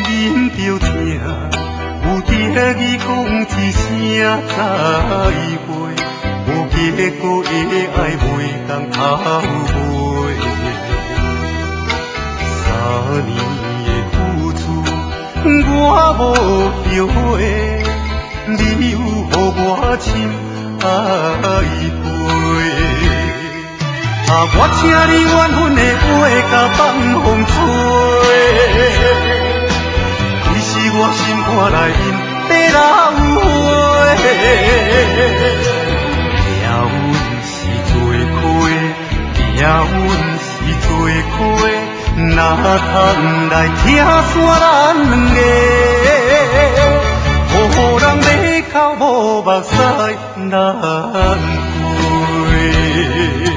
忍着疼，有得伊讲一声再会，无结果的爱袂当头尾。3年的付出，我无后悔，你有予我深爱陪。我请你缘分的花甲放风吹，其实我心肝内面在流花。命运是做亏，命运是做亏，哪通来听煞咱两个，予人马口无目屎难过。